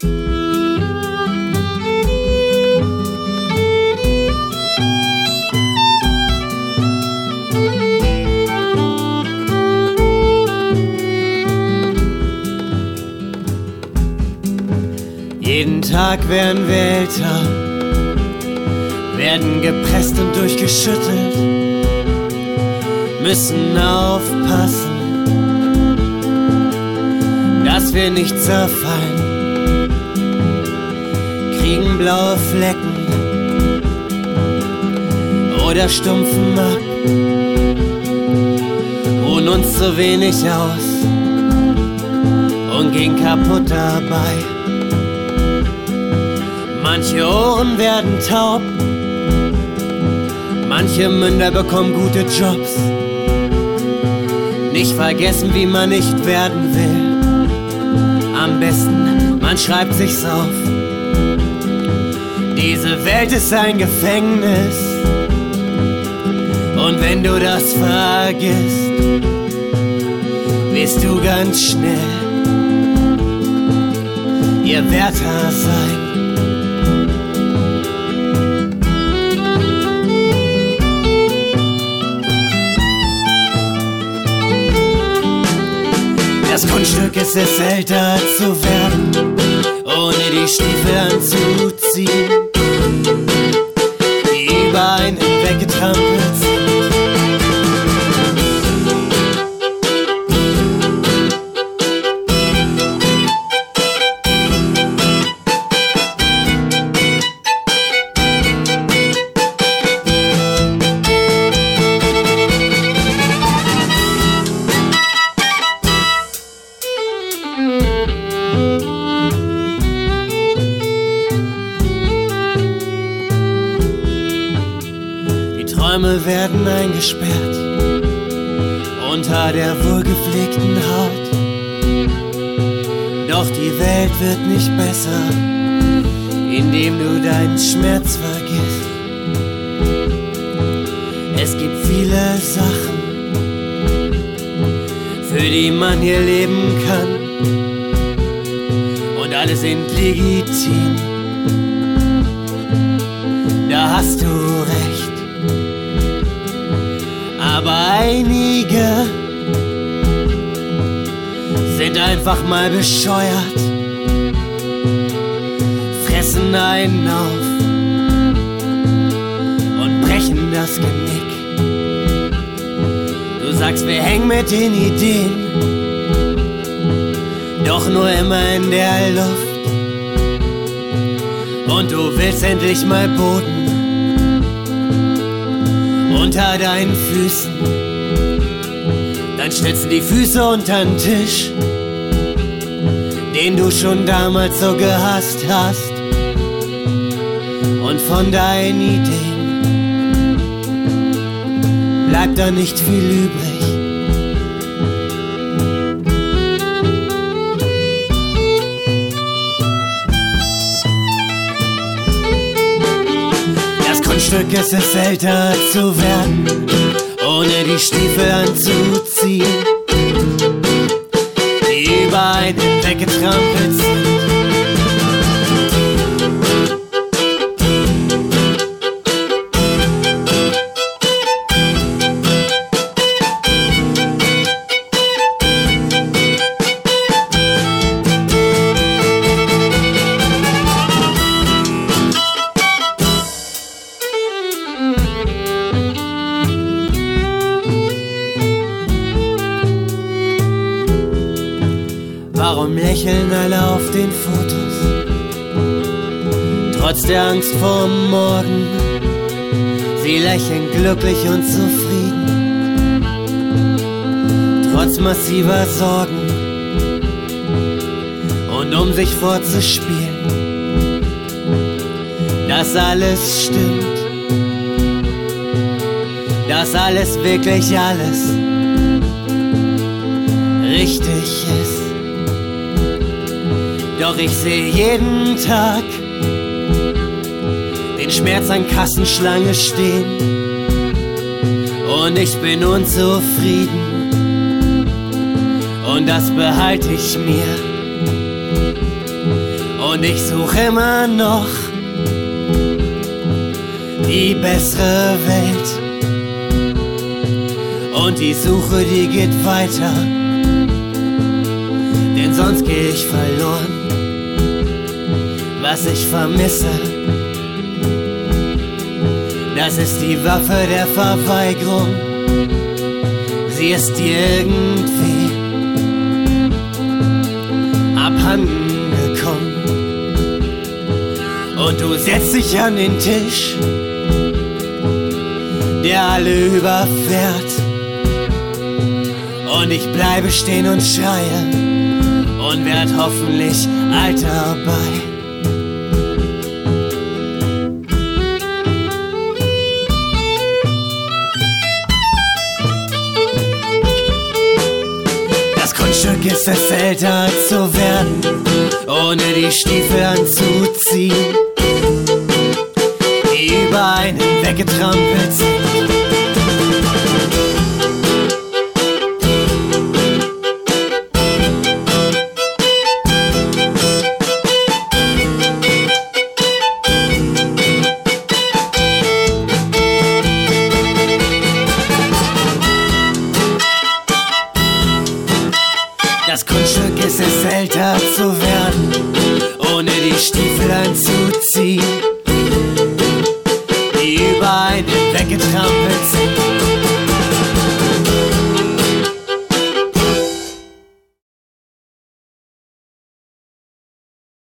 Jeden Tag werden wir älter, werden gepresst und durchgeschüttelt, müssen aufpassen, dass wir nicht zerfallen, kriegen blaue Flecken oder stumpfen ab, ruhen uns zu wenig aus und gehen kaputt dabei. Manche Ohren werden taub, manche Münder bekommen gute Jobs. Nicht vergessen, wie man nicht werden will. Am besten, man schreibt sich's auf. Diese Welt ist ein Gefängnis. Und wenn du das vergisst, wirst du ganz schnell ihr Wärter sein. Das Kunststück ist es, älter zu werden, ohne die Stiefel anzuziehen, die über einen weggetrampelt sind. Träume werden eingesperrt unter der wohlgepflegten Haut. Doch die Welt wird nicht besser, indem du deinen Schmerz vergisst. Es gibt viele Sachen, für die man hier leben kann, und alle sind legitim. Da hast du recht. Aber einige sind einfach mal bescheuert, fressen einen auf und brechen das Genick. Du sagst, wir hängen mit den Ideen, doch nur immer in der Luft. Und du willst endlich mal Boden unter deinen Füßen, dann stellst du die Füße unter den Tisch, den du schon damals so gehasst hast. Und von deinen Ideen bleibt da nicht viel übrig. Kunststück ist es, älter zu werden, ohne die Stiefel anzuziehen, die über einen weggetrampelt sind. Warum lächeln alle auf den Fotos, trotz der Angst vorm Morgen? Sie lächeln glücklich und zufrieden, trotz massiver Sorgen. Und um sich vorzuspielen, dass alles stimmt, dass alles, wirklich alles richtig ist. Doch ich sehe jeden Tag den Schmerz an Kassenschlange stehen und ich bin unzufrieden und das behalte ich mir Und ich suche immer noch die bessere Welt. Und die Suche, die geht weiter, denn sonst geh ich verloren. Was ich vermisse, das ist die Waffe der Verweigerung. Sie ist dir irgendwie abhanden gekommen. Und du setzt dich an den Tisch, der alle überfährt. Und ich bleibe stehen und schreie und werd hoffentlich alt dabei. Das Kunststück ist es, älter zu werden, ohne die Stiefel anzuziehen, die über einen weggetrampelt sind. Das Kunststück ist es, älter zu werden, ohne die Stiefel anzuziehen, die über einen weggetrampelt